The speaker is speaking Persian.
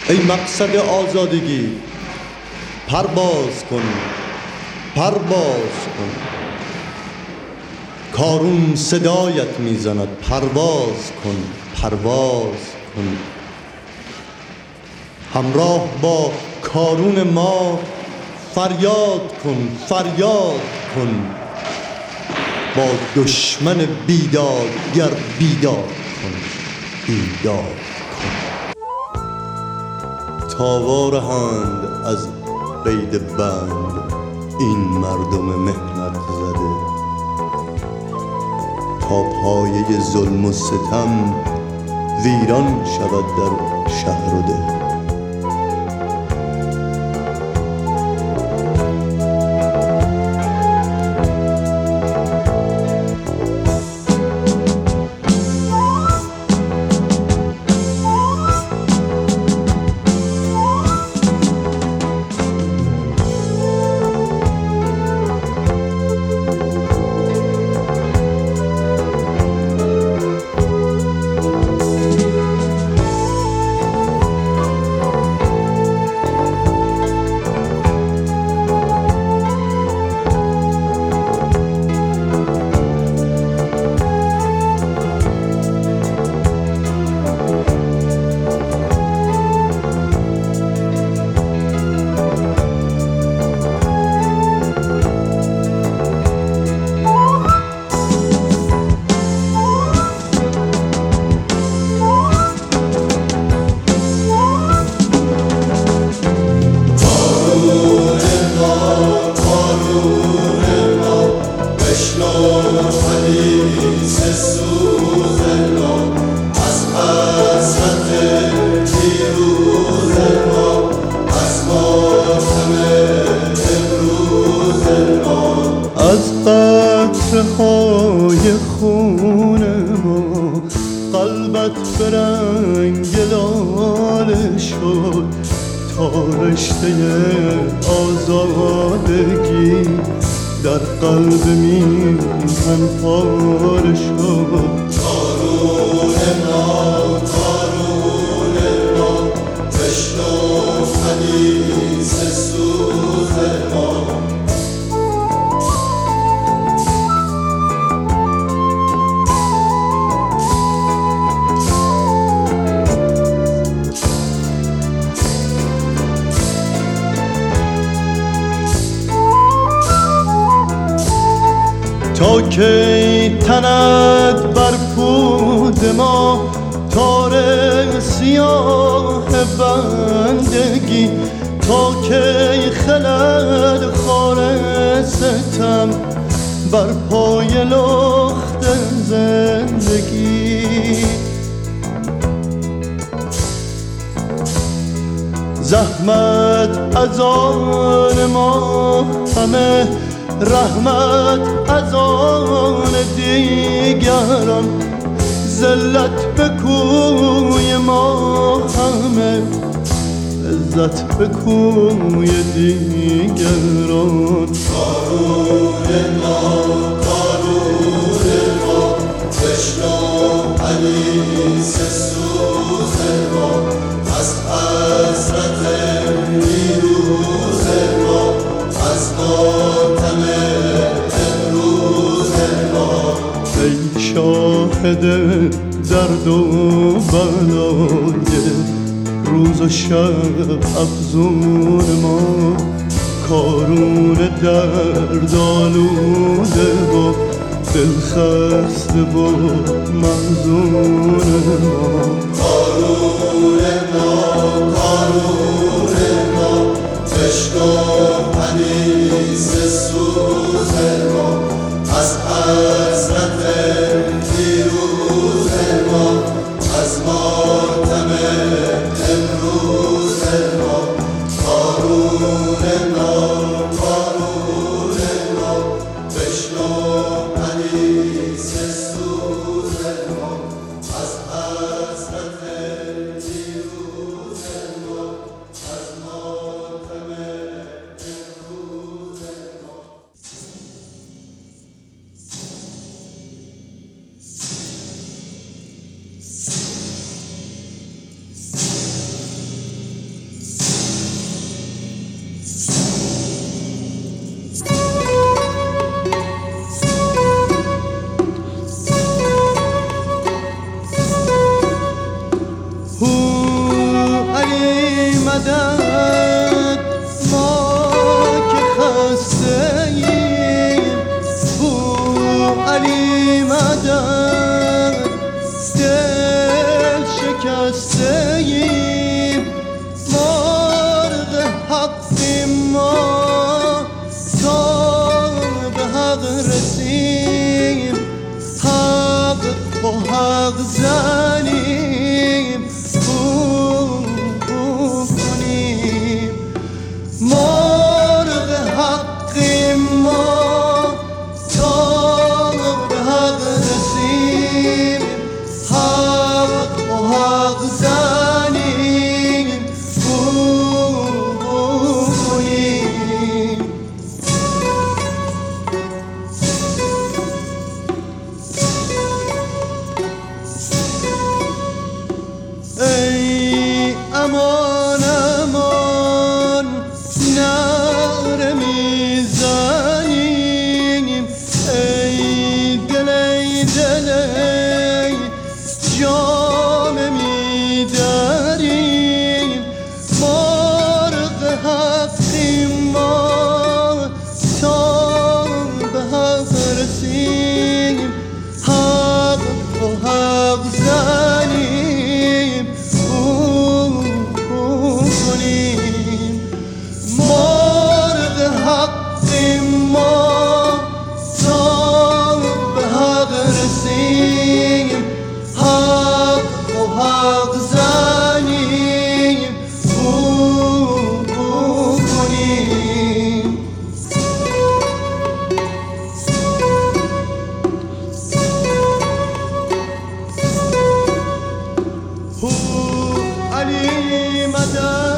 ای مقصد آزادگی، پرواز کن، پرواز کن. کارون صدایت میزند، پرواز کن، پرواز کن. همراه با کارون ما فریاد کن، فریاد کن. با دشمن بیدادگر بیداد کن، بیداد کن. تاوارهند از قید بند این مردم مهنت زده، تا پایه ظلم و ستم ویران شود در شهر و ده. از قطره‌های خون ما قلبت به رنگ لاله شد، تا رشته آزادگی در قلب میهن پاره شد. کارون ما، کارون ما، بشنو حدیث سوز ما. تا کی تند بر پود ما تار سیاه بندگی، تا کی خلد خار ستم بر پای لخت زندگی. زحمت از آن ما همه، رحمت از آن دیگران. ذلت به کوی ما همه، عزت به کوی دیگران. کارون ما، کارون ما، بشنو حدیث سوز ما. از حسرت دیروز ما، از ماتم امروز ما. ای شاهد درد و بلای روز و شب افزون ما، کارون درد آلوده و دلخسته و محزون ما. کارون ما، کارون ما، بشنو حدیث سوز ما. از حسرت دیروز ما، از ماتم امروز ما. کارون ما، کارون ما، بشنو حدیث سوز ما. از حسرت علی مدد ما که خسته ایم، علی مدد دل شکسته ایم، مرغ حقیم ما تا به حق رسیم، حق و حق زنیم کنیم، مرغ حقیم ما تا به حق رسیم، حق و حق زنیم کنیم. ای امان امان نعره میزنیم، ای دل ای دل ای جام میدریم، مرغ حقیم ما تا به حق رسیم، حق و حق زنیم کنیم، مرغ حقیم ما تا به حق رسیم، حق و حق زنیم کنیم. علی مدد